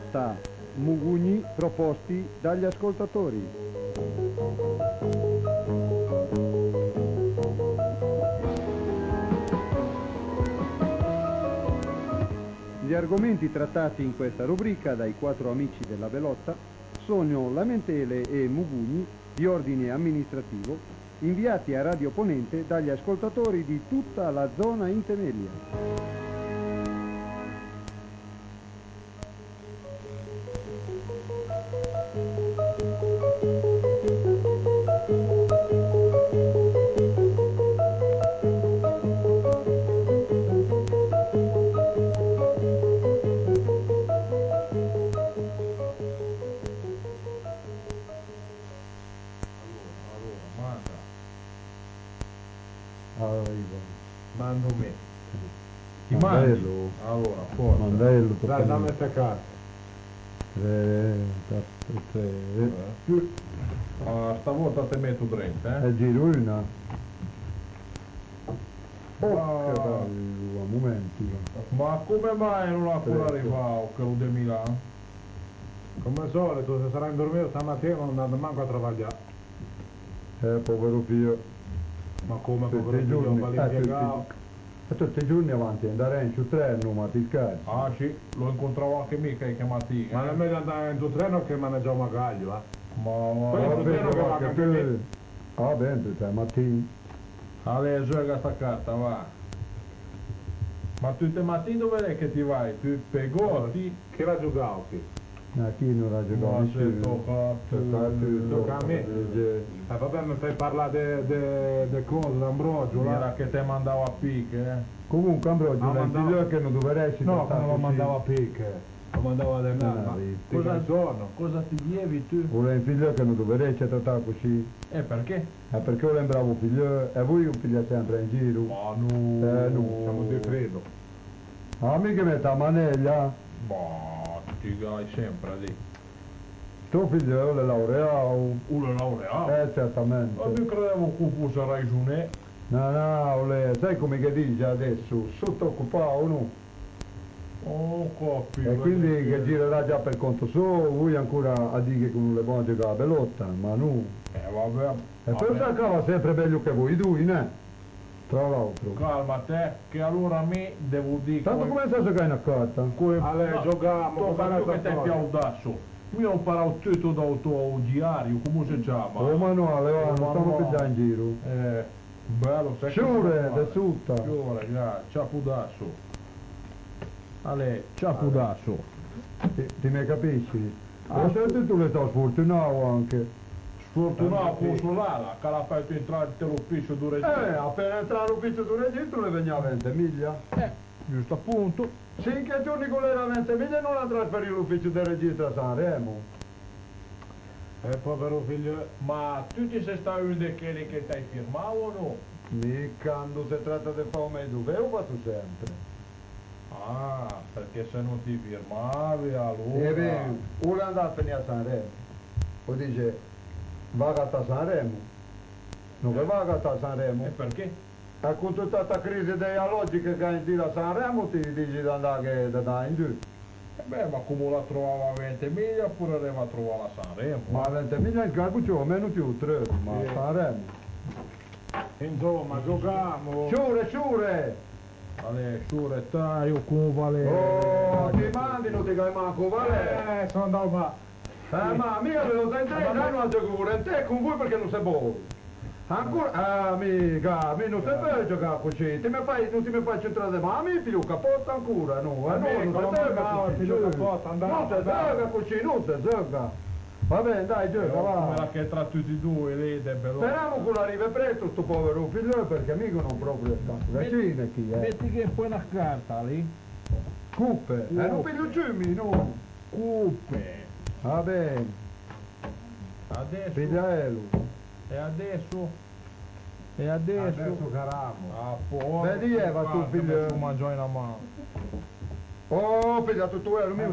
bellotta, mugugni proposti dagli ascoltatori. Gli argomenti trattati in questa rubrica dai 4 amici della Belotta sono lamentele e mugugni di ordine amministrativo inviati a Radio Ponente dagli ascoltatori di tutta la zona Intemelia. Mando me. Ti mandi? Allora, forza. Mandello, Dai, dammi questa carta. 3. Stavolta te metto 30, E giro una. Ah. Un momento. Ma come mai non ha ancora arrivato quello di Milano? Come al solito, se sarà in dormire stamattina non andando manco a travagliare. Povero figlio. Ma come Tutti povero i figlio, giorni, va impiegato? tutti i giorni avanti andare in su treno, ma ti scherzi. Ah sì, lo incontravo anche mica che chiamati. Ma non è meglio andare in tuo treno che maneggiare un magaglio, Ma quello Va è treno che va bene, anche lì. va bene, tu sei mattina. Allora, gioca sta carta, va. Ma tu te mattina dove è che ti vai? Tu Pegotti? Chi la giocavo qui? Chi non ha giocato? Ma se tocca a me. Vabbè, non stai parlare di cose, d'Ambrogio, là. Che te mandavo a picche, Comunque Ambrogio, è il figlio che non dovresti No, trattare non lo così. mandavo a picche. Lo mandavo a denaro. Ma cosa sono? Cosa ti lievi tu? Vuole un figlio che non dovresti trattare così. Perché? Perché vuole un bravo figlio e voi un figlio sempre in giro. Ma no, no. siamo di credo. Mica mette a maneglia. Ma ti gai sempre lì. Tuo figlio è laureato. Uno laureato? Certamente. Ma mi credevo che fosse ragione. No, sai come che dice adesso? Sottoccupato, no? Oh, capito. E quindi che girerà già per conto suo, voi ancora a dire che non le può giocare a Belotta, ma no. Vabbè. E poi giocava sempre meglio che voi due, ne? Tra l'altro. Calma te, che allora me devo dire... Tanto come stai giocando a carta? Allora, giochiamo, tocca tu che te più audasso. Io ho imparato tutto dal tuo diario, come si chiama? Oh manuale, non stiamo più in giro. Bello, sai Sciure, da sutta. Sciure, ciapudasso. Ale, ciapudasso. Ti ne capisci? Certo tu le stai sfortunato anche. Sfortunato posso là, che l'ha fatto entrare nell'ufficio di registro. Appena entrare all'ufficio di registro le veniva 20 miglia. Giusto appunto. 5 giorni con le 20 miglia e non la trasferì all'ufficio del registro a Sanremo. Povero figlio. Ma tu ti sei stato uno di quelli che ti hai firmato o no? Mica quando si tratta di fame e dove ho fatto sempre. Ah, perché se non ti firmavi allora... E bene, uno è andato a finire a Sanremo. O dice, va a Sanremo. Non che va a Sanremo. E perché? E con tutta questa crisi ideologica che hai in a Sanremo ti dici di andare in giù. Ma come la trovava a 20 miglia oppure arriva a trovare a Sanremo? Ma a 20 miglia in campo c'ho meno più 3, ma a Sanremo. Insomma, giochiamo! Sciure! Ale, sciure, io come vale... Oh, ti mandi, non ti dai manco vale! sono andato qua! Ma mica ve lo dai in te, dai non giocare in te con voi perché non sei buono! Ancora, mica, non sei per giocare così, non ti mi fai centrare, ma mi figlio capotta ancora, no, non ti gioca così, non ti gioca così, non ti gioca. Va bene, dai, gioca, va. Come che tra tutti e due lì, speriamo che arrivi presto sto povero figlio, perché mica non proprio tanto, vicino chi è. Metti che poi una carta lì. Cuppe, non figlio Giummi, no. Cuppe. Va bene. Adesso. Figliaelo. E adesso? E adesso? Adesso caramo. Vedi Eva tu figlio. Tu mangiai una mano. Oh, figlio, tu ero mio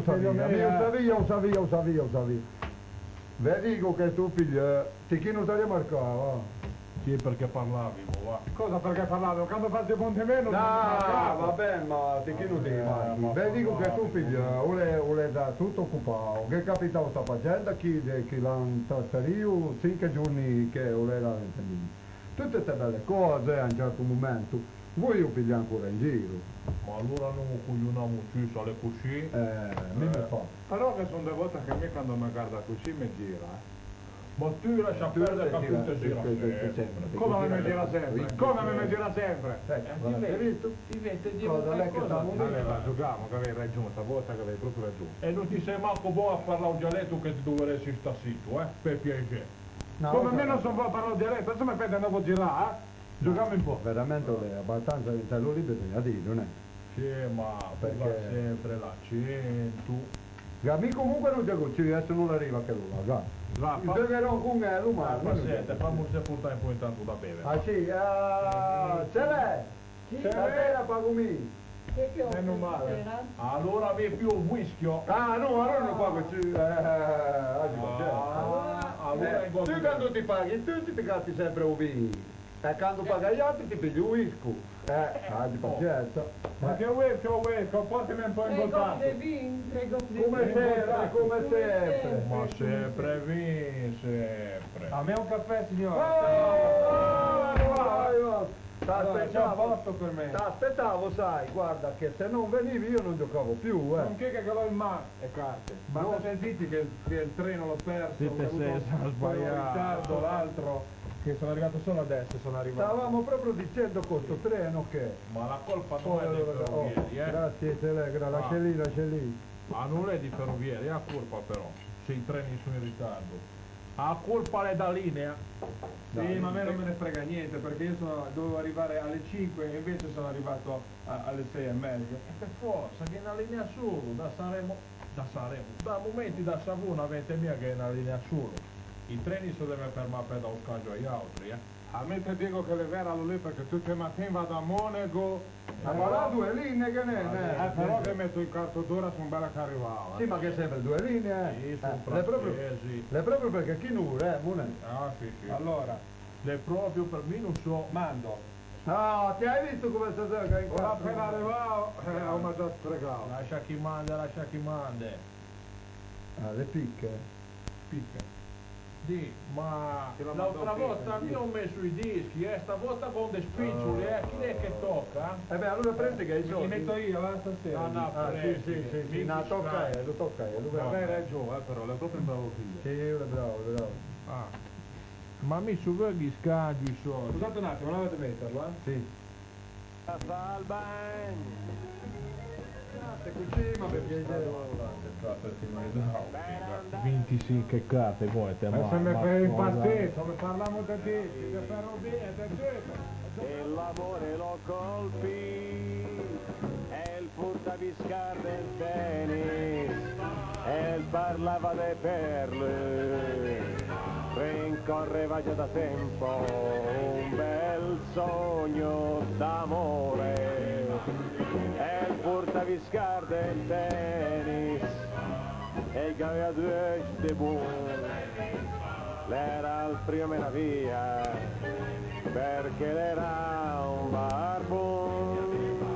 savia. Vedi che tuo figlio, ti chi non ti marcava. Sì, perché parlavi, va. Cosa perché parlavo? Quando fate Ponte Meno? No, vabbè, ma ti chi non ti ma beh, dico che tu parlavi. figlio, vuole da tutto occupato. Che capitano sta facendo? Chi l'hanno trasferito 5 giorni che voleva l'intendimento. Tutte queste belle cose a un certo momento, voi lo pigliate ancora in giro. Ma allora non coglioniamo più, sale così. Mi fa. Però che sono devota che a me quando mi guarda così mi gira. Ma tu lascia perdere che tu ti gira sempre. Come mi gira sempre? Come mi gira sempre? Hai visto? Ti vede di Cosa lei che sta Aveva giocato, che avevi ragione, stavolta che avevi proprio ragione. E non ti sei manco buono a parlare un dialetto che tu dovresti sta zitto, per piacere. No, Come me non so buono a parlare dialetto, adesso mi fai andare a girare, Giochiamo un po'. Veramente è abbastanza intello lì bisogna dire, non è? Sì, ma Perché- perché sempre l'accento. A me comunque non dico, ci adesso non arriva che lui, guarda. Va, Il giocherò con me, lui ma... paziente, fammi un portare un po' intanto da bere. Ah sì, ce l'è? Stasera pago me. meno male. Allora mi più un whisky. Ah no, allora non pago più. Allora in Tu quando ti paghi, tu ti gatti sempre un vino. E quando paghi gli altri ti pigli un whisky. Di pazienza. Ma che vuoi, portami un po' in contatto. Come sempre, come sempre. Ma sempre vin, sempre. A me un caffè, signore. T'aspettavo, per me. t'aspettavo, sai, guarda che se non venivi io non giocavo più, Non che l'ho in mano e carte. Ma state zitti che il treno l'ho perso. Siete ho avuto senza un sbagliare. ritardo, l'altro. Che sono arrivato solo adesso, sono arrivato. Stavamo proprio dicendo con sto treno che... Ma la colpa non è dei ferrovieri, Grazie Telegra, lascia lì, lascia lì. Ma non è di ferrovieri, è a colpa però, se i treni sono in ritardo. A colpa è da linea. Sì, ma a me non me ne frega niente perché io dovevo arrivare alle 5 e invece sono arrivato alle 6 e mezza. E per forza, che è una linea solo, da momenti da Savona avete mia che è una linea solo. I treni si devono fermare per dare un scaggio agli altri, A me ti dico che le verano lì perché tutte le mattine vado a Monaco. Ma là due linee che ne Però che metto il quarto d'ora sono bella che arrivava. Sì, ma che sempre due linee. Sì, sono Le proprio, francesi. le proprio perché chi non non Ah, sì, sì. Allora, Le proprio per me non so. mando. Ah, ti hai visto come sta gioca in Ora appena arrivavo, ho mangiato sprecato. Lascia chi manda. Ah, le picche. Spicca. Sì, ma Te lo l'altra mando volta prima, mi ho messo i dischi, stavolta con dei spiccioli, chi è che tocca? Beh, allora prendi che hai i Li soldi. metto io, stasera. No, Ah, sì, no, tocca lo tocca lo Avevi ragione, però, l'hai proprio un bravo figlio. Sì, bravo, bravo. Ah. Ma mi su gli scaggi i soldi. Scusate un attimo, non dovete metterlo, Sì. Stai cucina, ma per piacere. 25 carte poi te ma se mi fai impazzire, come parliamo da te, ti farò bene, te E l'amore lo colpì, e il portaviscar del tennis, e il parlava de perle, rincorreva già da tempo un bel sogno d'amore, e il portaviscar del tennis, e che aveva due debut, l'era il primo mena via, perché era un barbon,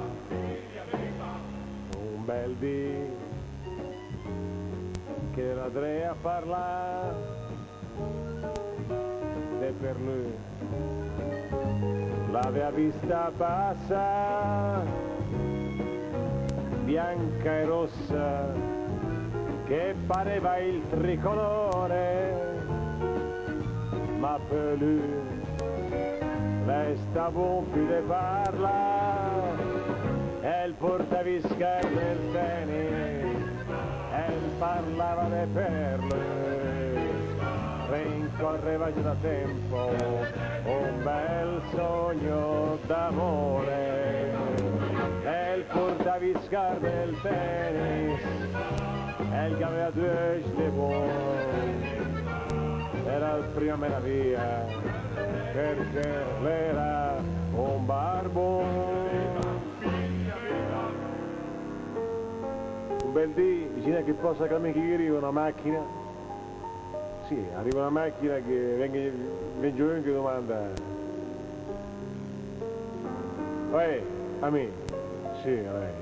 un bel dì che era tre a parlare e per lui l'aveva vista passare bianca e rossa che pareva il tricolore, ma per lui lei stava più di parla, e il portaviscar del tennis, e parlava di perle, rincorreva già da tempo un bel sogno d'amore, e il portaviscar del tennis, e il che aveva due buoni, era il primo meraviglia, perché l'era un barbone. Un bel dì, vicino che possa camminare che arriva una macchina. Sì, arriva una macchina che viene giù e domanda Amici, sì, lei.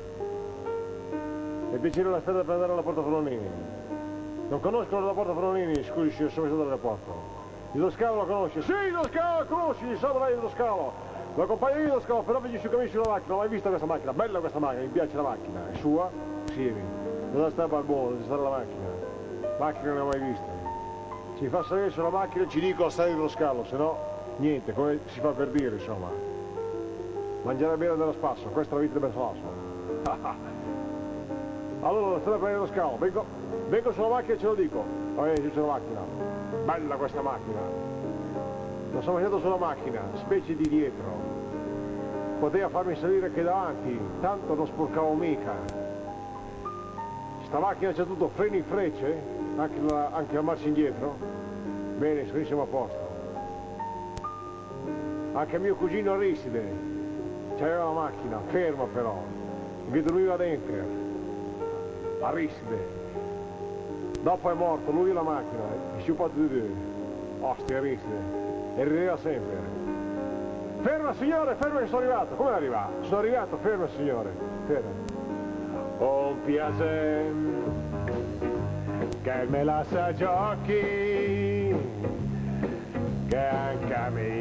Mi piacere la strada per andare alla Porta Forlanini. Non conoscono la Porta Forlanini, scusi, sono stato all'aeroporto. Il Lo Scalo lo conosci? Sì, Lo Scalo, conosci, so lei Lo Scalo. Lo accompagno io Lo Scalo, però vedi su cammino sulla macchina, non hai visto questa macchina? Bella questa macchina, mi piace la macchina. È sua? Sì, non sta a Barbone, deve stare la macchina. Macchina non l'ho mai vista. Si fa salire sulla macchina, ci dico la strada dello Scalo, se no niente, come si fa per dire, insomma. Mangiare bene dello spasso, questa è la vita del spasso. Allora, la strada per lo Scalo, vengo sulla macchina e ce lo dico. Giù sulla macchina. Bella questa macchina. Non sono mangiato sulla macchina, specie di dietro. Poteva farmi salire anche davanti, tanto non sporcavo mica. Sta macchina c'è tutto freni e frecce, anche la marcia indietro. Bene, siamo a posto. Anche mio cugino Aristide c'aveva la macchina, ferma però, che dormiva dentro. Aristide. Dopo è morto, lui e la macchina, i sciupati di due. Ostia Aristide. E rideva sempre. Ferma signore, ferma che sono arrivato. Come è arrivato? Sono arrivato, ferma signore. Ferma. Un piacere che me la sa giochi, che anche a me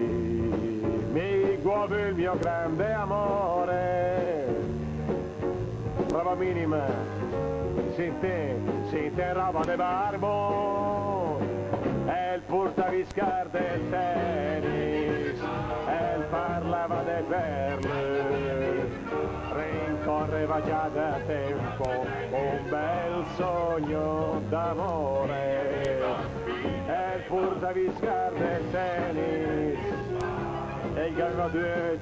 mi guarda il mio grande amore. Prova minima. Sente roba de barbo, e il portaviscar del tennis, e il parlava de perle, rincorreva già da tempo un bel sogno d'amore, e il portaviscar del tennis, e il garba de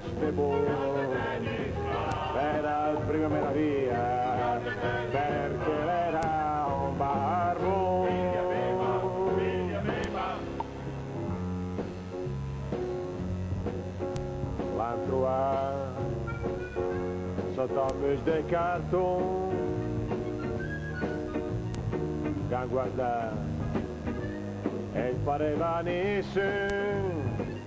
era il primo meraviglia, perché era un barbo. L'altro a sotto un bus de carton, che guarda e pareva nessuno,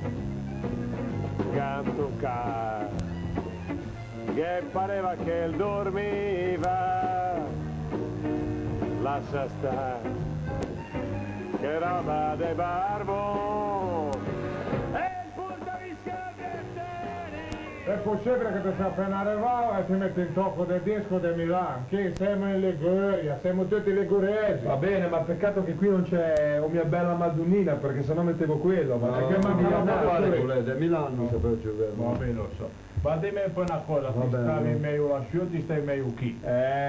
che toccava, che pareva che dormiva, lascia stare, che roba de barbo, e il portaviscar del tennis. È possibile che ti sei appena arrivato e ti metti in tocco del disco di Milano, che siamo in Liguria, siamo tutti liguresi. Va bene, ma peccato che qui non c'è o mia bella Madonnina, perché sennò mettevo quello, ma perché Di Milano, se per giù. Va bene, lo so. Ma dimmi poi una cosa, ti stavi meglio lassù o ti stai meglio qui?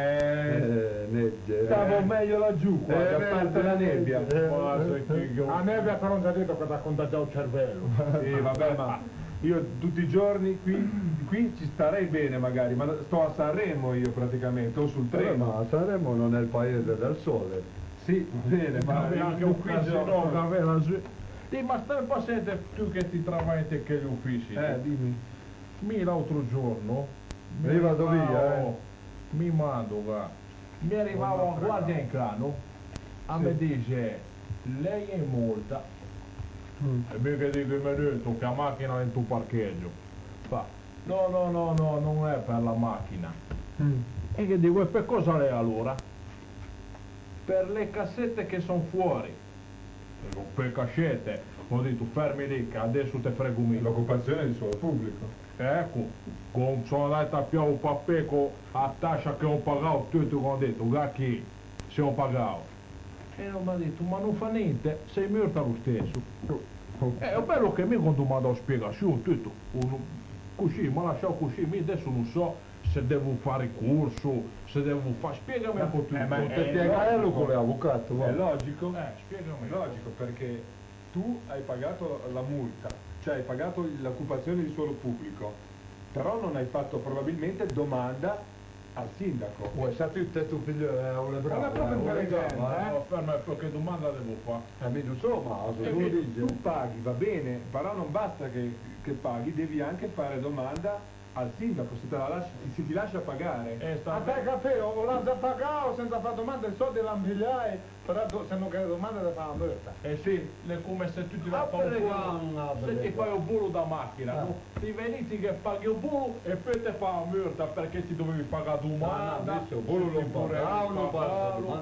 Stavo meglio laggiù, qua, a parte la nebbia. La nebbia però non ti ha detto che ti ha contagiato il cervello. Sì, vabbè, ma io tutti i giorni qui ci starei bene magari, ma sto a Sanremo io praticamente, o sul treno. Ma Sanremo non è il paese del sole. Sì, bene, ma anche un qui se no, ma stai paziente tu che ti travai in che gli uffici. Dimmi. L'altro giorno Mi vado via, mi mando, mi arrivava un guardia in crano a me dice lei è molta e mica dico mi ha detto che la macchina è in tuo parcheggio. Fa no, non è per la macchina. E che dico, e per cosa lei allora? Per le cassette che sono fuori. Dico, per cassette? Ho detto fermi lì che adesso te frego meno. L'occupazione di suolo pubblico. Ecco, sono andato a piare un pappeco a tascia che ho pagato, tutto ho detto, che se ho pagato. E non mi ha detto, ma non fa niente, sei morto lo stesso. È bello che mi quando mi ha dato spiegazione, tutto, così, mi ha lasciato così, mi adesso non so se devo fare corso, se devo fare, spiegami un po' tutto. Ma spiegarlo con l'avvocato, È logico? Spiegami. Logico, perché tu hai pagato la multa, cioè hai pagato l'occupazione di suolo pubblico, però non hai fatto probabilmente domanda al sindaco. Vuoi sapere te tuo figlio è un bravo? Ma è proprio intelligente, Ferma, che domanda devo fare? Mi non so, ma se tu dici. Tu paghi, va bene, però non basta che paghi, devi anche fare domanda al sindaco se ti lascia pagare. sta te capito, o l'hanno già pagato senza fare domande, i soldi l'hanno pigliati, però se non che domande da fare una multa. sì, è come se tu ti vai a fare un bulo, se ti fai un bulo da macchina, no? Ti veniti che paghi un bulo e poi ti fa una multa perché ti dovevi pagare domanda. Adesso quello lo pagano,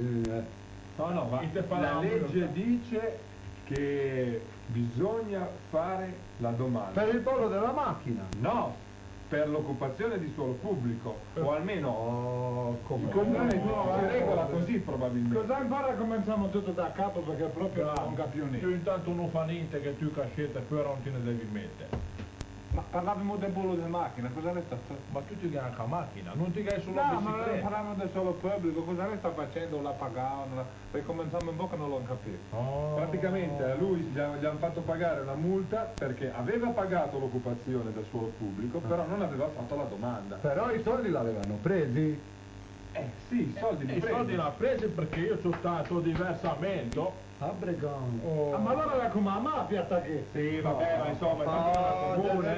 No, ma E te fa la la legge multa. dice che bisogna fare la domanda. Per il bollo della macchina. No, per l'occupazione di suolo pubblico, o almeno come? il comune si regola così probabilmente. Cosa impara cominciamo tutto da capo perché proprio non capiamo Tu niente. intanto non fa niente che tu cascetta però non te ne devi mettere. Ma parlavamo del bollo di macchina, cosa resta? Ma tu ti gani anche a macchina, non ti gani solo No, a ma bicicletta. parlavamo del solo pubblico, cosa resta facendo? La pagavano, ricominciamo in bocca non l'ho capito. Praticamente a lui gli hanno fatto pagare una multa perché aveva pagato l'occupazione del suolo pubblico, però non aveva fatto la domanda. Però i soldi l'avevano presi. Sì, i soldi li I soldi presi. l'ha presi perché io sono stato diversamente. Abregano. Ah, ma allora era come la mafia sta che? Sì, vabbè, ma insomma, intanto vanno al comune,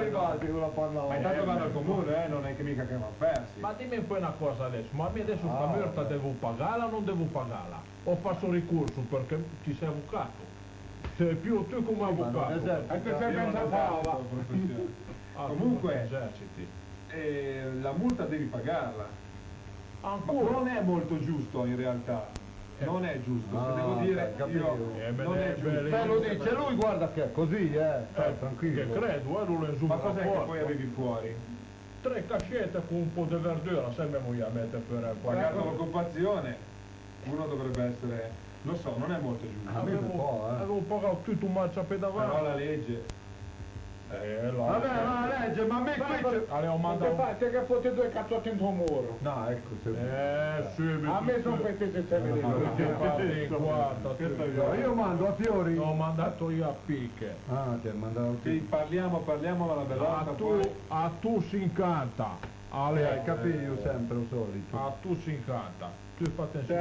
ma intanto vanno al comune, non è che mica che vanno persi. Ma dimmi poi una cosa adesso, ma a me adesso sta multa devo pagarla o non devo pagarla? O faccio ricorso perché ti sei avvocato? Sei più tu come avvocato. E te sei Io non pensato esercito va. la professione. Ah, tu Comunque- non eserciti. La multa devi pagarla. Ma Ancora? non è molto giusto in realtà. Non è giusto, se devo dire, capito. io, non è giusto. Te lo dice lui, guarda che è così, stai tranquillo. Che credo, non lo Ma insuma cos'è che poi avevi fuori? 3 cascette con un po' di verdura, se me voglio mettere per Pagato l'occupazione, uno dovrebbe essere, lo so, non è molto giusto. Avevo pagato tutto un marciapiede Però davanti. la legge, Vabbè, la legge, ma me qui c'è... Allora, ho Che mandato... fai? Te che fotti due cazzotti in tuo muro. No, ecco, se... sì, A me sono questi sistemi lì. No, io mando a Fiori. L'ho mandato io a picche. Ah, ti ha mandato sì, parliamo alla bellata, poi A tu si incanta. Ale, hai capito, io sempre lo solito. A tu si incanta. Tu fai attenzione.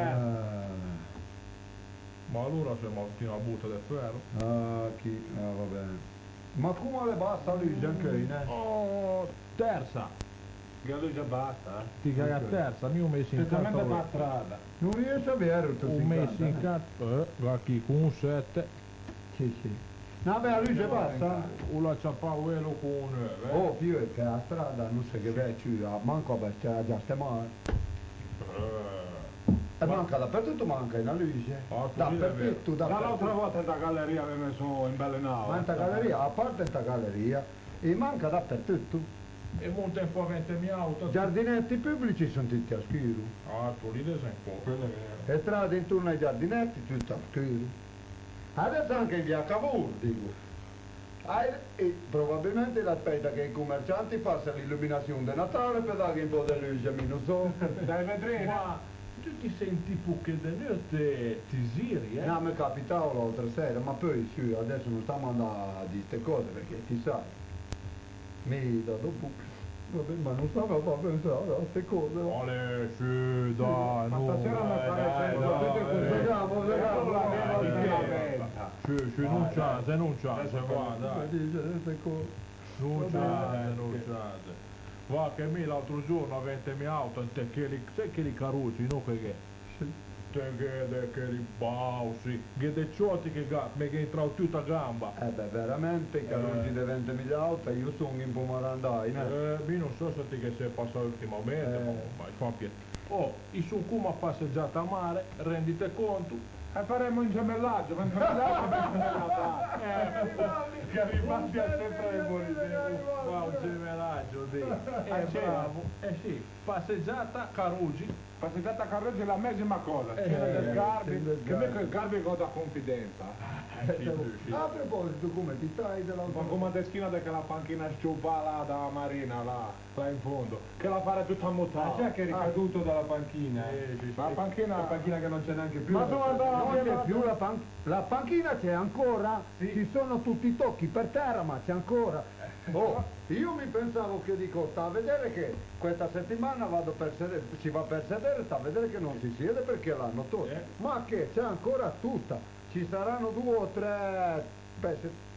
Ma allora se Martina butta del ferro. Va bene. Ma come le basta lui, anche Oh, terza. Che lui già basta. Ti caga terza, io ho messo in Specialmente per la carta. strada. Non riesce a vedere tutto Ho messo in carta. Va qui con un 7. Sì, sì. No, beh, a lui c'è basta. Una ciappauelo con un 9. Oh, più è che la strada non so che vecchio, manco perché già stiamo male. E manca dappertutto, manca in luce. Dappertutto, Dall'altra dappertutto. volta in da galleria aveva messo in belle navi. Ma in ta galleria, a parte in ta galleria, e manca dappertutto. E monta in fuori mia auto. Giardinetti pubblici sono tutti a schiuro. Ah, tu lì sei un po'. quello è vero. E strade intorno ai giardinetti, tutto a schiuro. Adesso anche in via Cavour, dico. E probabilmente l'aspetta che i commercianti facciano l'illuminazione di Natale per dare un po' di luce a meno so. Dai vedrine. Ma tu ti senti poche di notte, ti giri, No, mi capitava l'altra sera, ma poi sì, adesso non stiamo andando a dire queste cose perché ti sai, mi da dopo, vabbè, ma non stavo a pensare a queste cose. Ale, sì, dai, Ma no. stasera non fare Vediamo, Sì, non c'è, non c'è, va, dai. queste cose. Non c'è. Va che me l'altro giorno avete mia auto, te che li, sai che li caruzzi, no che te che li bausi, che dei ciotti che mi che entrano tutta gamba. Beh, veramente, i carrozzi di 20.000 auto, io sono in Pomarandai, Io non so se ti che sei passato ultimamente, ma fa piacere. Oh, i su come a passeggiata a mare, rendite conto. E faremo un gemellaggio, che Garibaldi ha sempre le buone idee. Ma un gemellaggio, bravo. Sì, passeggiata Carugi. Passeggiata a Carrozzi è la medesima cosa, piena di sgarbi, che mica sgarbi con la confidenza. A proposito, come ti stai Ma dell'altra come a schina che la panchina sciupa là da Marina, là in fondo, che la fare tutta mutata. C'è che è ricaduto dalla panchina. La panchina... La panchina che non c'è neanche più. Ma tu andava Non c'è più la panchina, c'è ancora, ci sono tutti i tocchi per terra, ma c'è ancora. Oh, io mi pensavo che dico, sta a vedere che questa settimana vado per sedere, ci va per sedere, sta a vedere che non si siede perché l'hanno tolta. Ma che c'è ancora tutta, ci saranno 2 o 3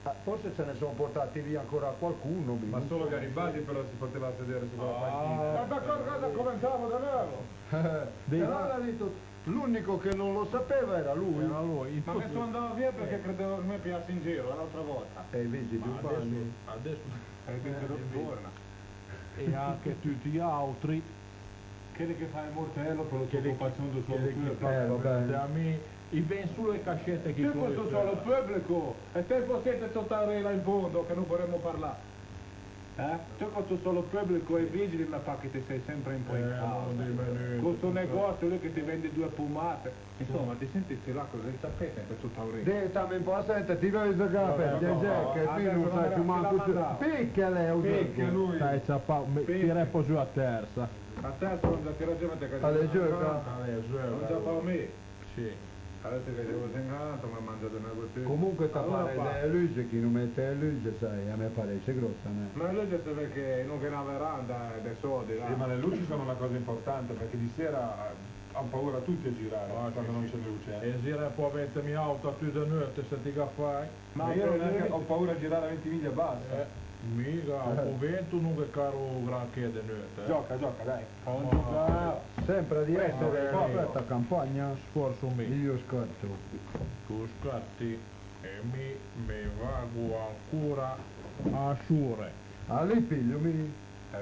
Forse se ne sono portati via ancora qualcuno. Ma solo Garibaldi però si poteva sedere su quella panchina. Ma per cosa cominciamo da nuovo? E allora ha detto, l'unico che non lo sapeva era lui. Era lui. Ma che sono andato via perché credevo che mi piace in giro l'altra volta. E i vigili urbani. Adesso Torna. e anche tutti gli altri Quelli che fa il mortello per l'occupazione del suolo pubblico. Vabbè. a me i ven sulle cascette che Io questo sono il pubblico e te potete toccare là in fondo che non vorremmo parlare. Tu questo solo il pubblico e i vigili ma fa che ti sei sempre in questo negozio lì che ti vende 2 fumate. Insomma ti senti là cosa il tappeto in questo taurino. Ditami un po', senta, ti vedo giocare che qui non sai più manco. Picchia lei, Picchia lui. Stai tira poi giù a terza. A te non già tira giù ma te che Alle gioca. non già fa me. Sì. Adesso che devo segnato mi ha mangiato una bottiglia. Comunque sta Allora fare fa. le luce, chi non mette le luce, sai, a me pare grossa, né? Ma lui dice perché non che una veranda è dei soldi là. Sì, ma le luci sono una cosa importante perché di sera hanno paura tutti a girare quando non c'è luce. E gira può mettermi auto a tutte le notte se ti fai. Ma io non è che ho paura a girare a 20 miglia e basta. Mica, o vento non che caro granché di notte. Gioca, dai. Sempre di essere no, in questa campagna, Sforzo me. io scatto. Tu scatti e mi vago ancora a sciure. Ah, lì pigliami.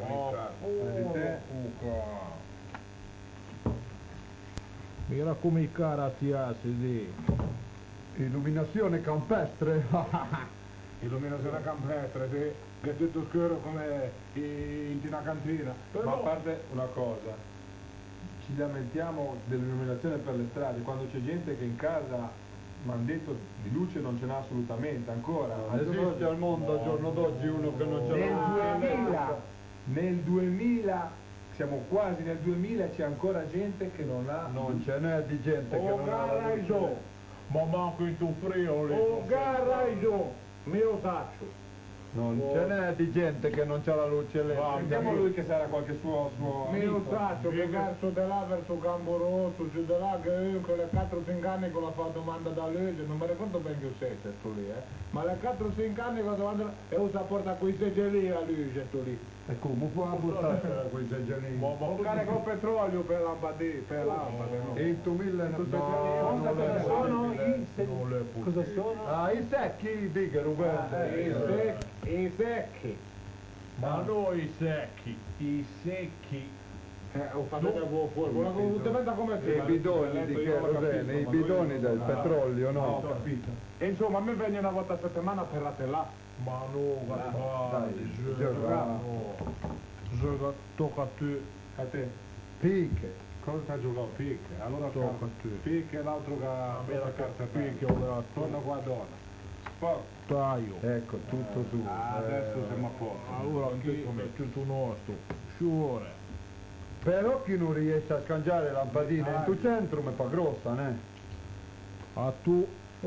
Mira come i cara ti assi lì. Illuminazione campestre. Illuminazione campestre, sì, che è tutto scuro come in una cantina. Ma a parte una cosa, ci lamentiamo dell'illuminazione per le strade, quando c'è gente che in casa mi hanno detto di luce non ce n'ha assolutamente ancora. Esiste al mondo al giorno d'oggi uno che non ce l'ha. Nel 2000, siamo quasi nel 2000, c'è ancora gente che non ha. Non ce n'è di gente che non ha la luce. Ma manco in tu frio lì. Mio saccio. Non ce n'è di gente che non c'ha la luce lì. Sentiamo lui che sarà qualche suo Mio amico. saccio, che verso di là, verso Campo Rosso, giù di là, che con le 4-5 anni che l'ha fatto domanda da legge, non mi ricordo bene che siete sto lì, ma le 4-5 anni che l'ha domanda e usa porta quei seggioli a legge sto lì. E come può buttare quei seggiolini? Un carico con petrolio per lampade, no? E il tu mille Cosa sono? Ah, i secchi, dica Roberto. I secchi. Ma noi secchi, i secchi. Ho fatto da fuoco, come te. I bidoni di kerosene, i bidoni del petrolio, no? Ho capito. E insomma a me viene una volta a settimana per la là. Ma no, Dai, gioca, tocca a te. A te. Picche. Cosa sta giocando? Picche. Allora Tocca a te. picche e l'altro che Mira la che carta picchio, torna qua donna. Sport. taglio. Ecco, tutto su. Adesso siamo a posto. Allora qui è tutto nostro. Sciore. Però chi non riesce a scangiare lampadine in tuo centro mi fa grossa, ne? A tu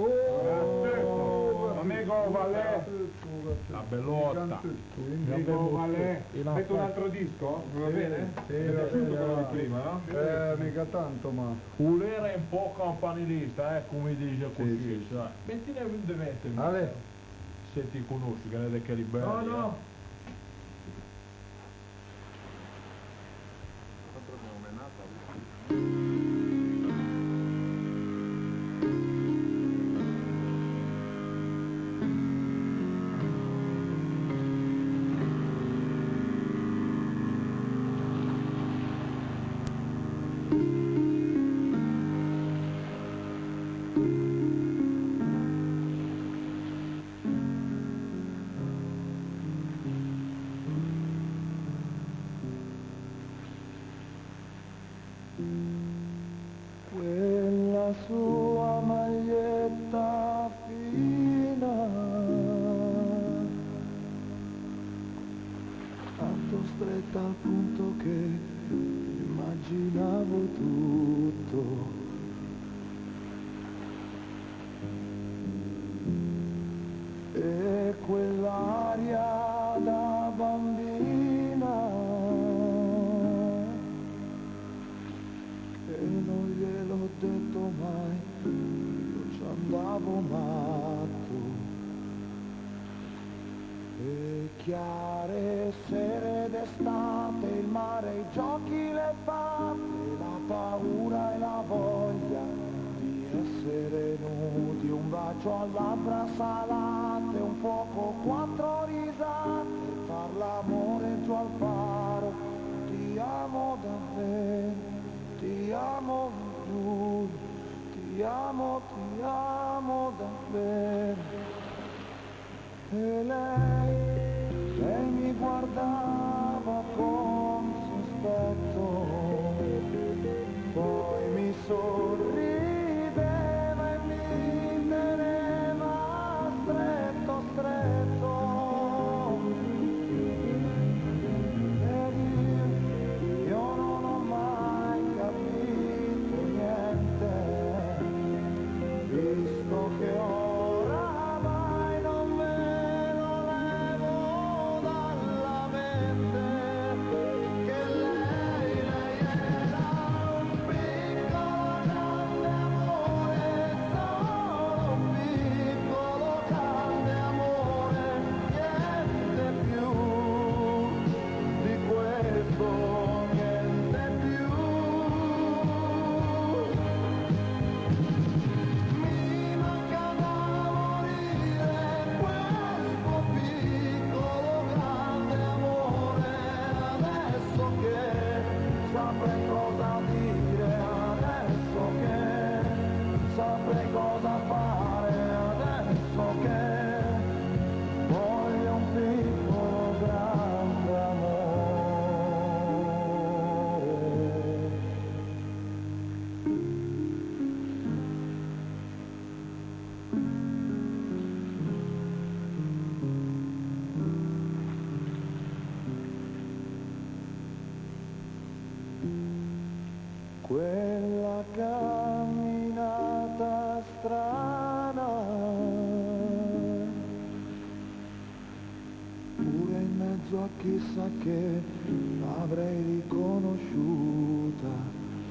Amico Valè. la bellotta. Amico Valè. Metto un altro disco? Va bene? Sì, Mi è piaciuto quello di prima, no? mica tanto, ma... Ulera è un po' campanilista, come dice così. sì. Sai. Mettine evidentemente. Ale, Se ti conosci, che ne che liberi. No, no. Quella sua maglietta fina, tanto stretta al punto che immaginavo tutto. E quell'aria da bambina e non gliel'ho detto mai, io ci andavo matto. chiare sere d'estate, il mare, i giochi, le fate, la paura e la voglia di essere nudi, un bacio a labbra salate, un fuoco, 4 risate, far l'amore giù al faro. Ti amo davvero, ti amo giuro, ti amo davvero. E lei mi guardava con sospetto, poi mi sorrideva e mi teneva stretto, stretto. Ed io non ho mai capito niente, visto che oramai non me lo levo dalla mente, che lei era un piccolo grande amore, solo un piccolo grande amore, niente più di questo, niente più. Mi manca da morire quel tuo piccolo grande amore, adesso che saprei cosa dire, adesso che saprei cosa fare, adesso che voglio un piccolo grande amore. Quella camminata strana, pure in mezzo a chissà che l'avrei riconosciuta.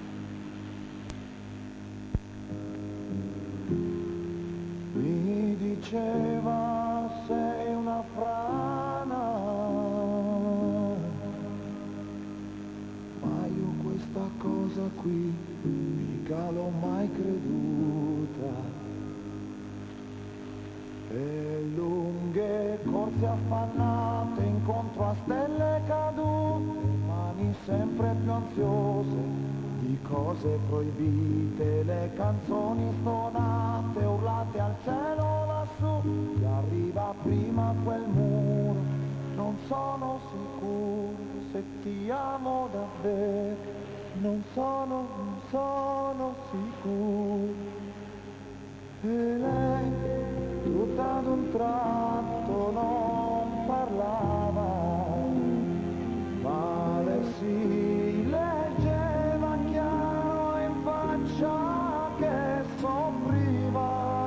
Mi diceva sei una frana, ma io questa cosa qui mica l'ho mai creduta. E lunghe corse affannate incontro a stelle cadute, mani sempre più ansiose di cose proibite, le canzoni stonate urlate al cielo lassù, che arriva prima quel muro, non sono sicuro se ti amo davvero, non sono sicuro. E lei tutta ad un tratto non parlava, ma le si leggeva chiaro in faccia che soffriva.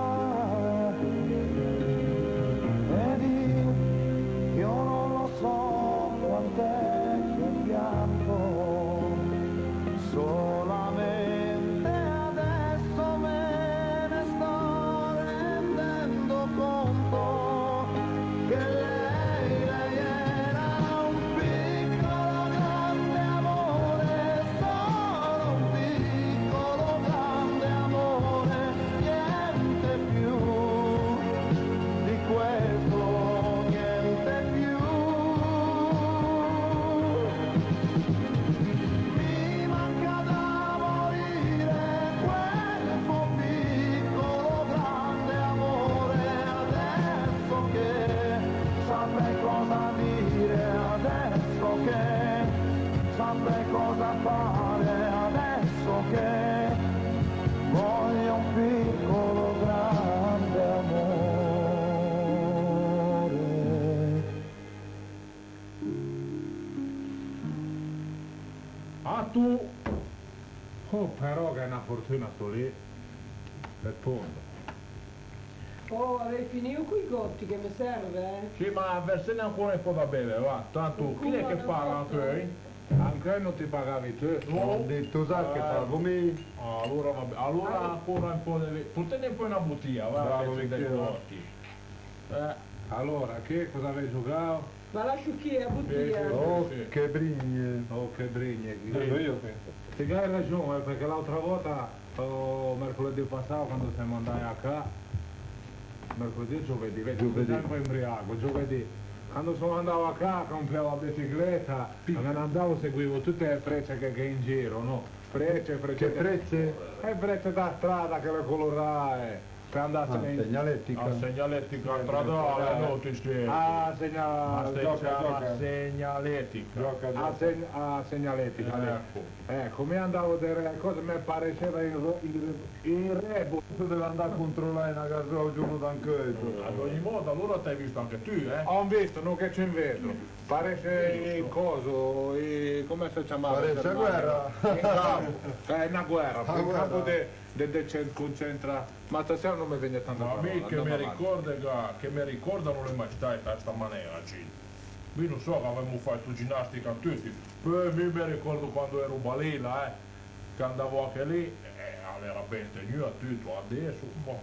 Ed io non lo so quant'è che pianto, solamente adesso me ne sto rendendo conto che lei era un piccolo grande amore, solo un piccolo grande amore, niente più di questo, niente più. Mi manca da morire quel tuo piccolo grande amore, adesso che saprei cosa dire, adesso che saprei cosa fare, adesso che voglio un piccolo grande amore. Ah tu! Oh però che è una fortuna sto lì, per fondo. Oh, avevi finito quei gotti che mi serve, eh? Sì, ma versene ancora un po' da bere, va. Tanto chi è che paga anche? Anche non ti pagavi te. Ho detto sa che pago me. Allora vabbè, allora ancora un po' di... Portate un po' una bottiglia, va, Bravo, pezzi dei Michele. gotti. Allora, che cosa avevi giocato? Ma lascio chi è a bottiglia? Oh, che brigne. Oh, che brigne. Io che... Ti hai ragione, perché l'altra volta, mercoledì passato, quando siamo andati a casa, mercoledì o giovedì, vedi, sempre imbriaco, giovedì. Quando sono andato a casa, compravo la bicicletta, me ne andavo, seguivo tutte le frecce che in giro, no? Frecce. Che frecce? Frecce da strada che le colorai. Per andarsene in... Segnalettica. A segnaletica stradale, no, ti spiego. A A gioca. segnaletica. A segnaletica. Ecco, mi andavo a dire cose, mi pareceva il rebo. Tu devi andare a controllare una casa un giorno d'ancheto. Ad ogni modo, allora ti hai visto anche tu, eh? Ho visto, non che c'è in vetro. Parece il coso, come si chiamava? Parece guerra. In campo, è una guerra, in campo del concentra. Ma stasera non mi viene tanta Ma a parola. me che mi ricordano le maestà in questa maniera, Gino. Io non so che avevamo fatto ginnastica tutti. Poi mi ricordo quando ero balena, che andavo anche lì, era ben tenuto tutto, adesso, boh.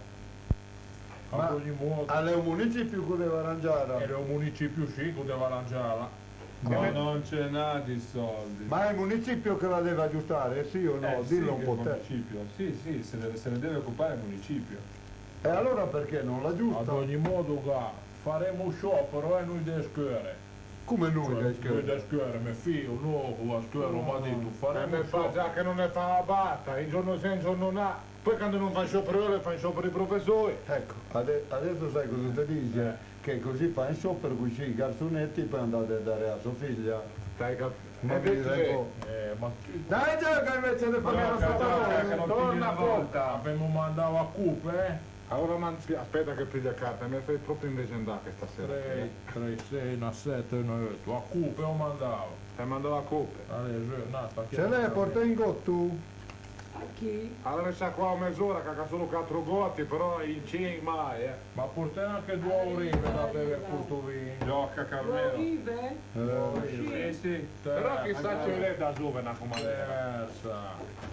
Ma Ad ogni modo, alle municipio che deve e arrangiare. il municipio sì, che deve arrangiarla. Ma non c'è nada di soldi. Ma è il municipio che la deve aggiustare, sì o no? Dillo sì, un po' che te. municipio. Sì, se ne deve occupare il municipio. E allora perché non Ad l'aggiusta? ogni modo, faremo sciopero e noi delle scuole. Come noi Noi le scuole? delle scuole, mio figlio, nuovo, a scuola, mi ha detto, faremo mi fa sciopero. già che non ne fa la batta, il giorno sì, il giorno no. Poi quando non fa sciopero, fanno sciopero i professori. Ecco, adesso sai cosa ti dice? Che così fa in sciopero con i garzonetti poi andate a dare a sua figlia. Stai capendo? Ma vi dico, Ma dai gioca invece di fare la stagione. Torna una volta. abbiamo mandato a Cupe, Allora aspetta che piglia carta, mi fai proprio invegendare stasera. 3, 6, 7, 8, a Cupe ho mandato. Ti mando la coppe. Adesso, nata, Se lei porta in gotto, A chi? Allora mi sa qua mezz'ora che ha solo 4 gotti, però in 5 mai, Ma portai anche 2 olive da bere Portovino. Gioca Carmelo. Olive? Sì. Però chissà ce l'è da Zuvena come Terza.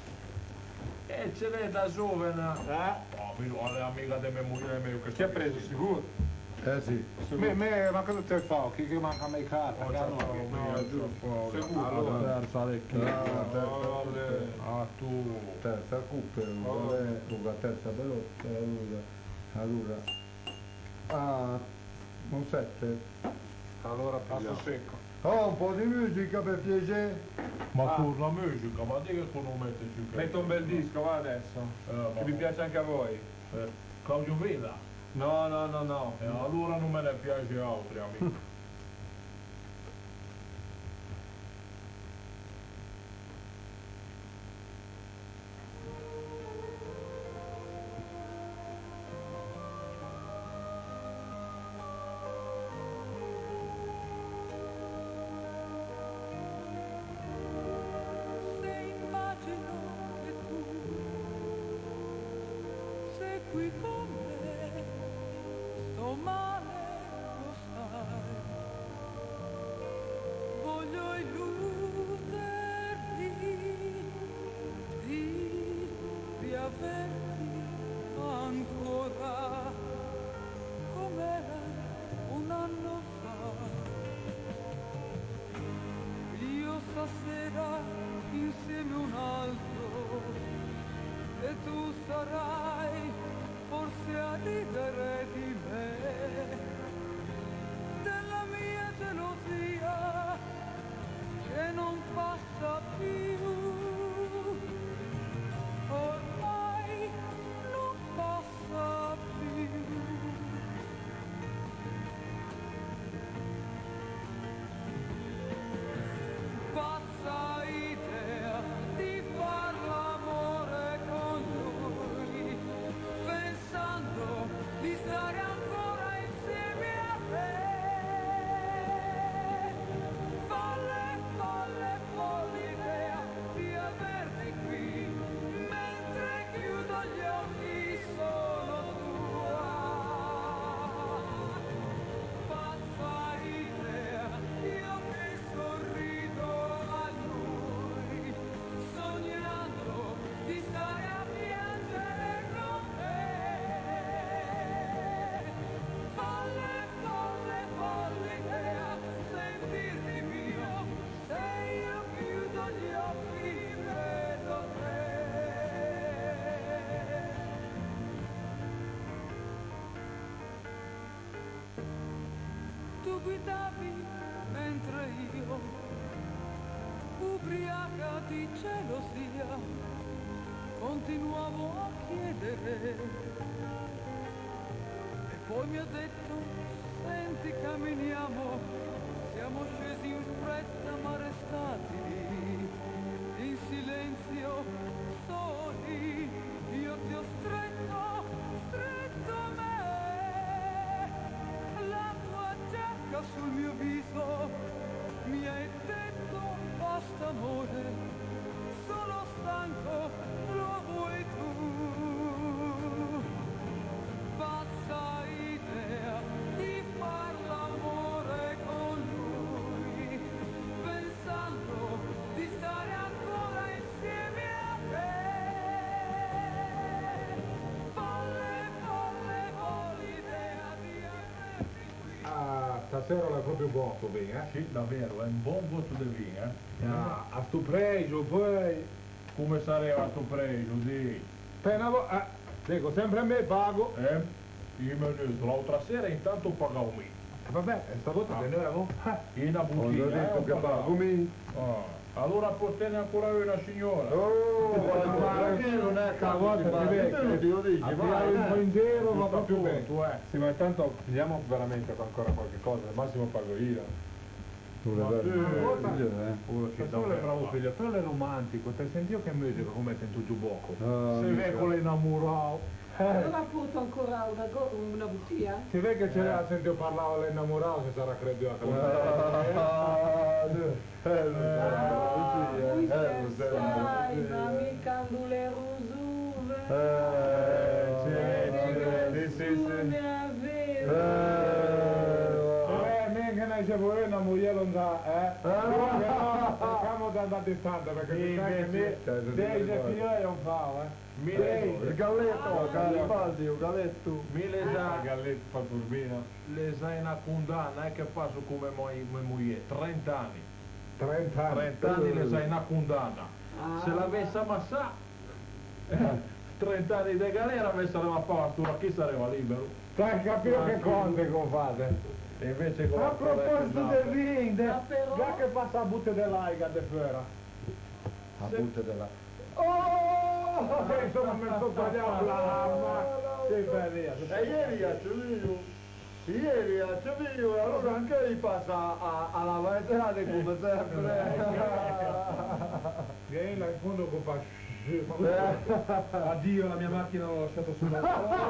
E ce l'è da Zuvena. Oh, le amica di mia moglie mio che Chi ha preso sicuro? eh sì. Ma cosa te fa? Chi manca mai carta? Allora, terza Ah, tu. terza cuppe, la terza veloce, allora, un 7. Allora passo secco. Oh, un po' di musica per piacere. Ma tu la musica, ma di che tu non metti più che... Metto un bel disco, va adesso. Che vi piace anche a voi. Claudio Villa. No. E allora non me ne piace altri, amici. Se immagino che tu sei qui con me, sto male, lo sai. Voglio illuderti di averti ancora com'era un anno fa. Io stasera insieme a un altro e tu sarai forse guidavi mentre io, ubriaca di gelosia, continuavo a chiedere. E poi mi ha detto, senti camminiamo, siamo scesi in fretta ma restati in silenzio soli. Io ti ho stretto, stretto a me, la tua giacca sul mio viso, mi hai detto basta amore, sono stanco, lo vuoi tu. Pazza idea di far l'amore con lui, pensando di stare ancora insieme a te. Folle, folle, l'idea di averti qui. Ah, stasera l'hai proprio buono bene, eh? Sì, davvero, è un buon voto del vino, eh? Ah, a sto pregio, poi... Come sarebbe a tuo pregio, di? Appena dico, sempre a me pago. Io mi ho detto, l'altra sera intanto pagavo me. Vabbè, stavolta te ne avevo. In una Ho bottiglia, detto che pago me. Allora potete ancora avere una signora. Perché non è Stavolta ti vedi, lo dici, abbiamo un po' in giro, va proprio bene. Tu, Sì, ma intanto vediamo veramente ancora qualche cosa, al massimo pago io. Stasera è bravo figlio, però è romantico, ti senti io che musica come sento giù poco. Se ve con l'innamorato. Allora porto ancora una bottiglia? Si vede che ce l'ha sentito parlare l'innamorato, se sarà credo Lui sai, ma mi candule rosuve. Ne aveva. Che ne c'è voi una moglie non da, cerchiamo di andare distante perché mi sa che mi dei figlio non fa, Il galletto, Garibaldi, un galletto. Mi le sa, Galletto fa turbino. le sa una condanna, che passo come moglie, 30 anni. 30 anni. 30 anni le sai una condanna. Se l'avesse ammassata, 30 anni di galera avesse la pastura, chi sarebbe libero? Stai capire che conte che fate? E invece con A la proposito del ring, Ma però- già che passa a butte dell'aiga de fuori. A punta della... Oh! Adesso non mi sto tagliando l'arma. Sì, per via. E ieri a Civilio, allora anche lì passa alla veterana come sempre. Vieni là in fondo con fa... Addio, la mia macchina l'ho lasciata sulla...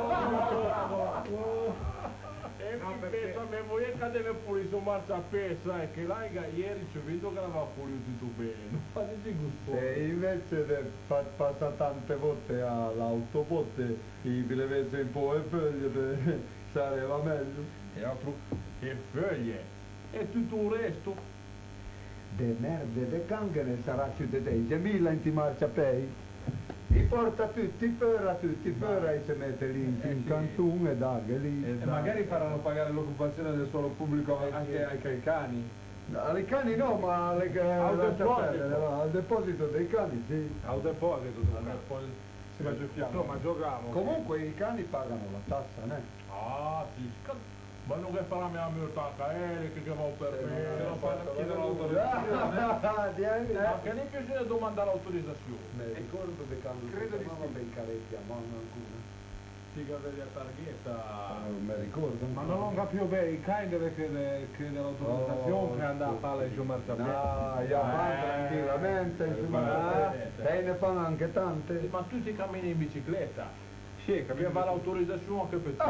E mi penso a me, voi cadere fuori su marcia pesa, e che l'aiga ieri ci vedo che l'aveva fuori tutto bene, non fate gusto. E invece passa tante volte all'autobotte, i prevede un po' e foglie, sarebbe meglio. E altro, e foglie, e tutto il resto. De merde, de canghene sarà più di 10.000 in marciapei. Li porta tutti per e si mette lì in cantun e daghe lì. E magari faranno pagare l'occupazione del suolo pubblico anche ai cani. Ai cani no, ma al deposito dei cani sì. Al deposito. Si va giù fiamma. Insomma, giochiamo. Comunque i cani pagano la tassa, né? Ah, sì, ma non che farà mia multa che va per me, non fa chiedere l'autorizzazione. Ma che ne piace domandare l'autorizzazione? Ricordo che quando credo di ben caletti a mano ancora. Sì, che vedi a targhetta. Non mi ricordo. Ma non capisco bene, il cane deve chiedere l'autorizzazione per andare a fare il marciapiede. Tranquillamente, insomma, e ne fanno anche tante. Ma tu ti cammini in bicicletta? Sì, Che va l'autorizzazione anche per te.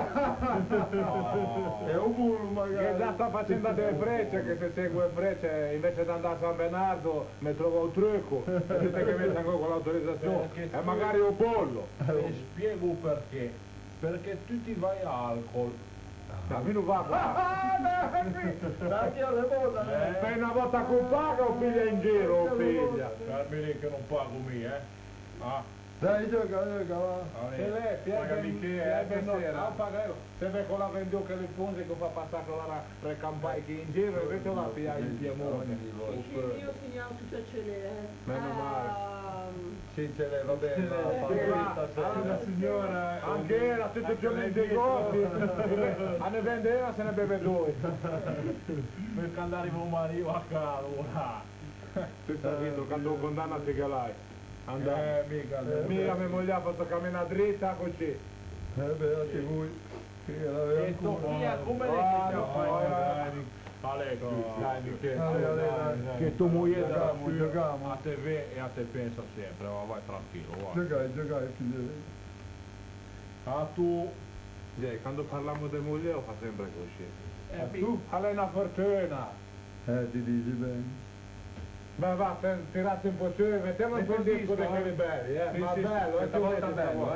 È un mulo magari. Che già sta facendo delle frecce, che se segue frecce invece di andare a San Bernardo mi trovo un trucco, vedete che mette ancora con l'autorizzazione Perché e magari un pollo. Ti spiego perché. Perché tu ti vai a alcol. A me non va qua. Dai, alle volte. Per una volta che paga o figlia in giro, figlia. Carmine che non pago me, Ah. Dai, gioca, va. Se lei Pagami che non paga io. Se ve con la vendiò che le fonde che fa passare la per campare che in giro invece la pia in Piemonte. Io finiamo tutto a celere. Meno male. Sì, ce l'è, va bene. La signora, anche era tutto il giorno in dei gotti, a ne vendeva se ne beve due. Perché andare con marito a casa, Tu stai dentro, quando condanna ti che l'hai. Andare. mica. Mia mia moglie ha fatto camminare dritta così. Beati voi. E tu via come le che Alego, Dai, che tu moglie giochiamo. a te ve e a te pensa sempre, ma vai tranquillo, vai. Giocai, figlio. Ah tu, quando parliamo di moglie lo fa sempre così. tu, Hai una fortuna. Ti dici bene. Va, tirate un po' su, mettiamo un po' il disco dei quelli belli, ma bello, questa tu volta vedi, bello,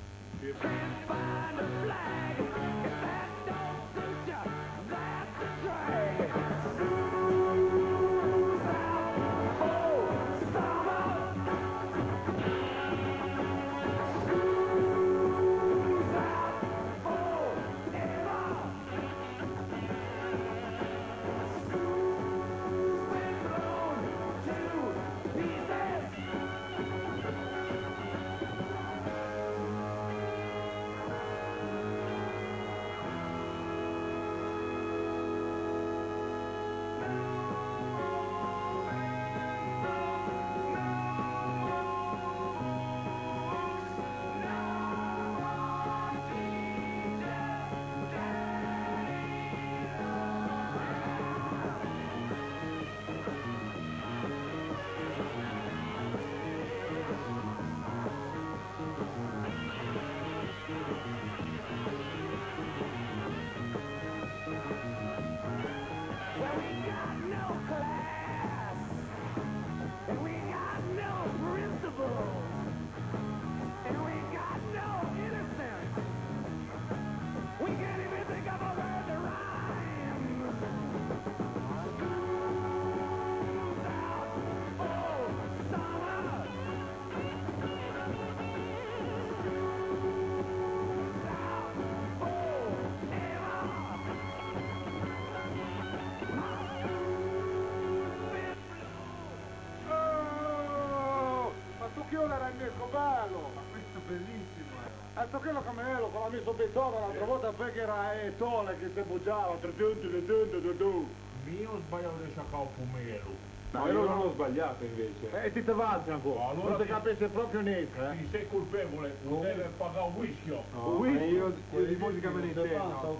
Ecco quello come ero, con la mia soppetona l'altra volta perché era Tole che si bugiava, Io ho sbagliato di sciaccato pomelo. No, io non ho sbagliato invece. e ti avanti ancora, Allora non si ti- capisce proprio niente, Ti sei colpevole, non deve pagare un whisky. Io di musica me ne intendo.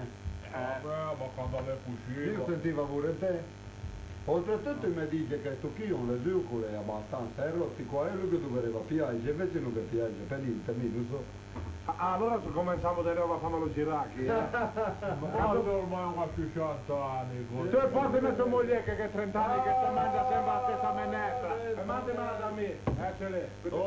Ma quando l'è Io uscito. sentivo pure te. Oltretutto mi dice che sto chi un le zucole è abbastanza, e rotti qua e lui che doveva piangere, invece non che piange, per niente, non so. allora cominciamo da nuovo a farlo girare, Ma ormai ho quasi 60 anni. Tu e poi messo moglie che 30 anni che si mangia sempre la stessa menestra. E mandamela da me. Ce l'è.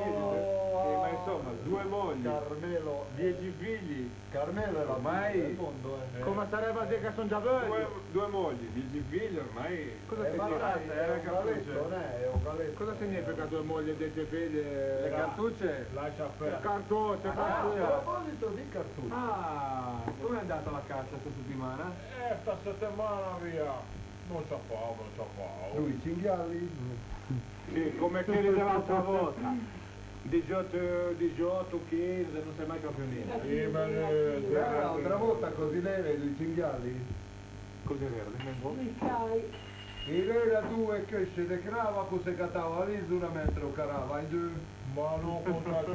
Ma insomma, 2 mogli, Carmelo, 10 figli. Carmelo è la Ormai- figlia del mondo, Come sarebbe a dire che sono già vecchi? 2 mogli, 10 figli ormai. Cosa Ma significa? è un caletto, non è un caletto. Cosa significa 2 mogli e 10 figli? Le cartucce? Lascia perdere. Cartucce, A cartucce. proposito di cartucce. Ah, come è andata la caccia questa settimana? Sta settimana via. Non c'ha fame. Lui cinghiali? Sì, come quelli dell'altra volta. 18, 15, non sai mai proprio niente. L'altra volta così lei lui cinghiali? Cos'è vero? Dimmi un po'. Mi cai. E lei la due cresce de crava, cose catava lì su una metro carava in giù. Ma non contatto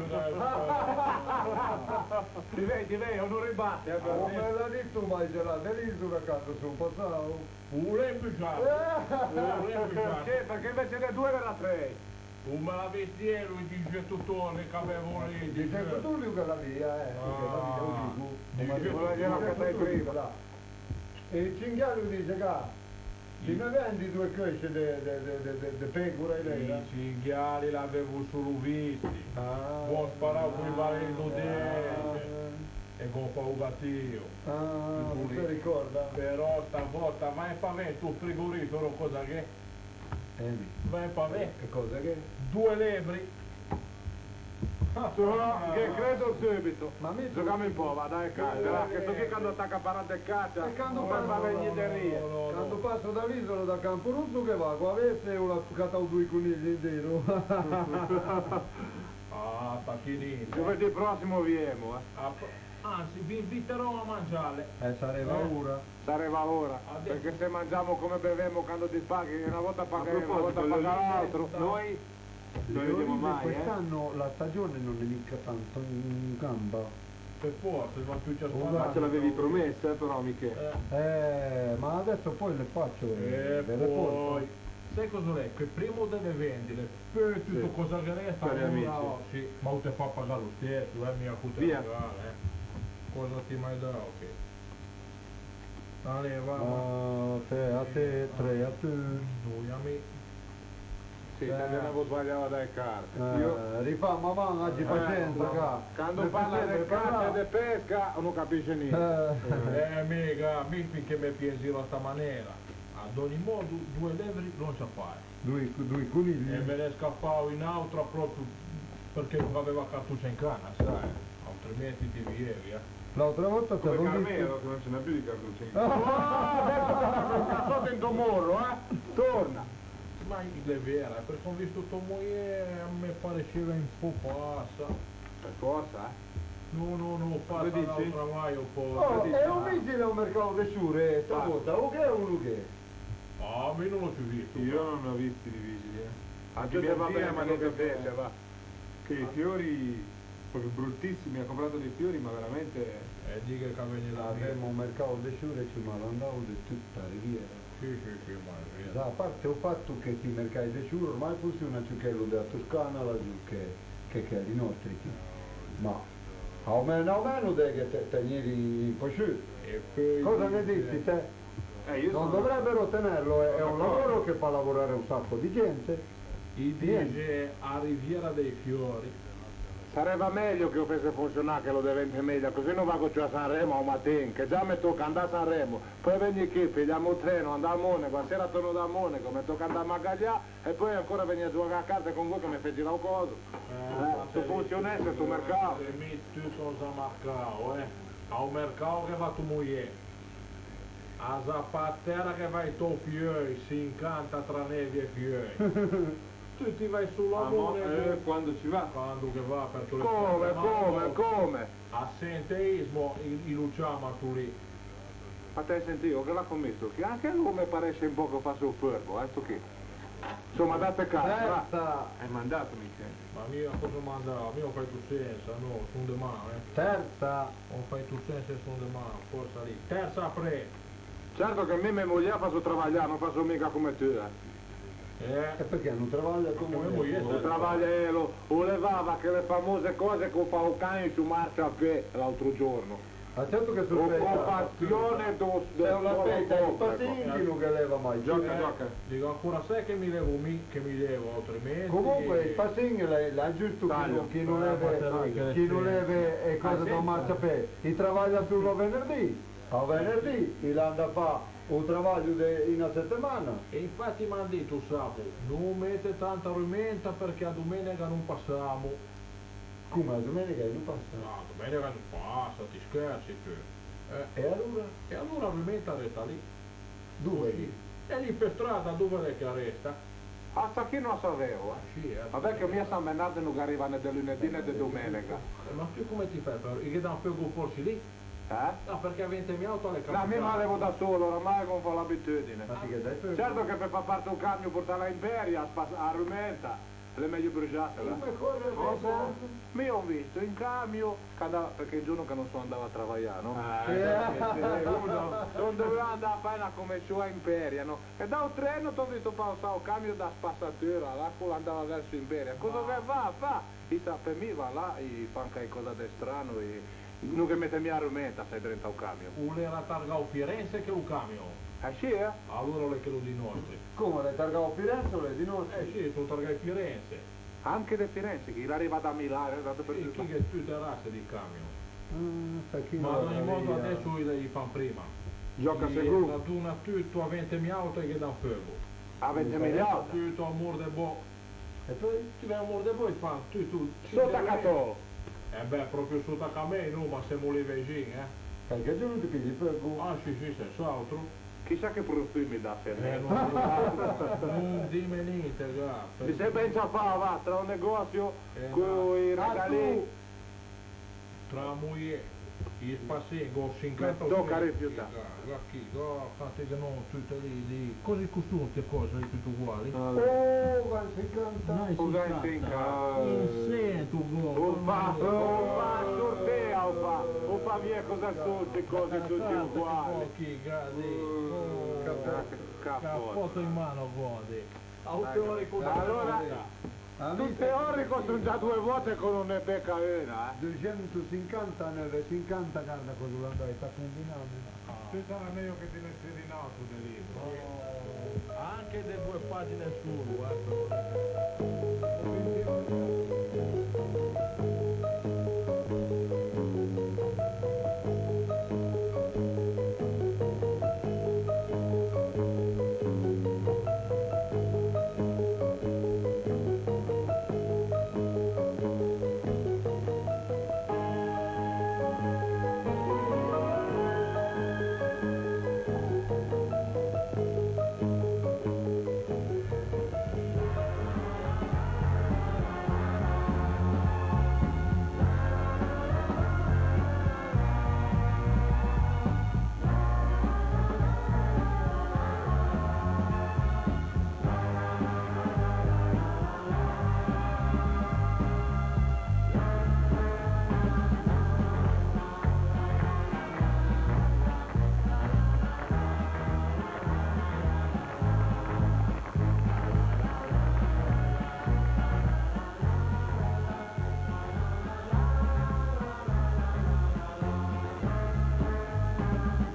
Di lei non ribatte, Come l'ha detto mai gelata lì su una casa su un passato? Pure pisciato. Sì, perché invece le 2 era 3. Tu me la vestiero e dice tutto le che avevo lì. Dice che tu lui che la via, perché la via lo dico. Dice quella gliela catai prima. E il cinghiale dice che se mi vendi 2 cresce de pecora e lei? I cinghiali l'avevo solo visti. Ho sparato con i valendo e con paugatio. Non si ricorda? Però stavolta vai a me tu frigorifero cosa che? Vai a me. Che cosa che? 2 lebri. Che credo subito. Ma mi Giochiamo un po', va dai caccia, che sto che quando attacca parate e caccia, E quando non fa venire. Quando passo dall'isola da Camporuzzo che va, qua avesse una toccata o due conigli intero. Ah, tacchini. Giovedì prossimo viemo, Anzi, vi inviterò a mangiare. Sareva ora. Sareva ora, Adesso. perché se mangiamo come bevemo quando ti paghi, una volta paghi, una volta proposito, paga l'altro. Noi non vediamo mai, Quest'anno la stagione non è mica tanto in gamba. Per forza, ma più ci Ma ce l'avevi promessa, però, Michele. Ma adesso poi le faccio. E ve le porto. poi, sai cosa è? Che prima deve vendere, poi tutto Sì. cosa che resta, Per gli amici. sì, ma te fa pagare lo stesso, mica te Via. pagare, Cosa ti mai dà, ok. Allora, va, A te, tre a te. due amici. Sì, te ne avevo sbagliato dai carte. Rifà mamma, oggi pazienza, qua. Quando Ne parla fa di sempre caccia e parlare. di pesca non capisce niente. Mica, finché mi piesi da sta maniera. Ad ogni modo, 2 levri non sa fare. Due conigli. E me ne scappavo in auto proprio perché non aveva cartuccia in canna, sai? Altrimenti ti vievi, L'altra volta te Come l'ho Carmelo, visto. che non ce n'è più di cartucci. Adesso in Tomorro, torna. Ma è vera, perché ho visto tua moglie a me pareceva un po' passa. Per forza, No, passa Lo dici? l'altra mai un po'. Oh, è un vigile al mercato di Sciure, stavolta, o che è uno che? Ah, ma io non l'ho più visto. Io non ne ho visti di vigili, Anche me va bene, ma non che pesce, va. Che i fiori, proprio bruttissimi, ha comprato dei fiori, ma veramente... Dica che viene la Avremo un mercato di Sciure, ci mandavo di tutta la riviera. Sì, ma è vero. A parte il fatto che i mercati di Sciure ormai funzionano più che quello della Toscana, laggiù che i nostri. Ma almeno dai che tenere in posciuto. E poi Cosa ne dici te? io Non sono... dovrebbero tenerlo, è un lavoro che fa lavorare un sacco di gente. I dice a Riviera dei Fiori. Sarebbe meglio che lo fesse funzionare, che lo diventi meglio, così non vado più a Sanremo a mattina, che già mi tocca andare a Sanremo, poi venni qui, pigliamo il treno, andiamo a Monaco, sera torno da Monaco, mi tocca andare a Magaglià e poi ancora venire a giocare a carte con voi che mi fai girare un coso. Se funzionasse tu mercato. Se mi tu cosa marcao, a un mercato che va tu moglie. A zapattera che vai tu fioi, si incanta tra nevi e fioi. Tu ti vai sulla Monaco. quando ci va? Quando che va perché le Come? assenteismo iluciamo tu lì. Ma te hai sentito che l'ha commesso? Che anche lui mi pare un po' che fa sul fermo, sto che. Insomma, date caso, va. Terza, Hai mandato, Michele. Ma mio cosa manda? Mio fai tu senza, no, sono de mano, terza, Non fai tu senza e sono de mano, forza lì. Terza pre. Certo che a me mia moglie faccio travagliare, non faccio mica come te, e perché non travaglia come Come moglie, Il travagliello, o levava che le famose cose che fa un cane su marcia a piedi l'altro giorno. Ma certo che sospetta, Occupazione è una specie di patinchino che leva mai. Gioca. Dico ancora sai che mi levo che mi levo, altrimenti. Comunque il passing è giusto chi non leve e cose da marciapiede, ti travaglia solo venerdì, a venerdì il anda a fare un travaglio in una settimana. E infatti mi hanno detto sabato, non mette tanta rumenta perché a domenica non passiamo. Come la domenica non passa? No, domenica non passa, ti scherzi tu. E allora? E allora rumenta resta lì. Dove? Così. E lì per strada dove è che resta? Hasta qui non sapevo, Sì, Vabbè che mia San Bernardo non arriva né del lunedì né di domenica. Ma tu come ti fai? Che da un fuoco porsi lì? No, perché avete mia auto alle No, mi levo da solo, ormai non fa l'abitudine. Ma che dai per... Certo che per far parte un camion portarla in Beria, a Rumenta, le meglio bruciate, Mi ho visto in camion, perché il giorno che non sono andato a lavorare, no? Non dovevo andare a fare una commissione in Imperia, no? E da un treno ti ho visto passare un camion da spazzatura, l'acqua andava verso Imperia. Cosa che fa? Per me va là e fa anche cosa di strano e non che mette mia rumenta sei dentro un camion. Voleva targare Firenze che un camion. Sì, Allora le che lo di nostri. Come, le targavo a Firenze o le di noi? Sì, tu targai Firenze. Anche da Firenze, che arriva da Milano, è andato per Sì, tutto. chi che tu terrasse di camion. Ma Ma ad ogni modo adesso li fanno prima. Gioca E sicuro. raduna tutto a 20 auto che da fuoco. A 20 miliardi. Tutto a mur de bo. E poi ti vengono da voi, fa, tu. Sotto Beh, proprio sotto a me, no, ma siamo lì vicini, Perché tu non ti pigli per Ah, sì, senz'altro. Chissà che profumi mi dà Fernando. Non dimmi niente, Mi sembra in va, tra un negozio con i regali. Tra moglie, i spassi, si incanta. Tocca rifiutare. Chi, fate che non tutte lì. Così costano queste cose lì tutte uguali? Oh, si incanta. Non si incanta. Tu, Un fa sorteo, un fa via cosa tutte cose tutte uguali. Chi, foto in mano, godi. Allora, tutti teorico sono già 2 volte con un ne becca una, 250 nelle 50 guarda cosa lo andai sta combinando. Tu sarà meglio che te ne sei rinato del libro. Anche le 2 pagine su, guarda.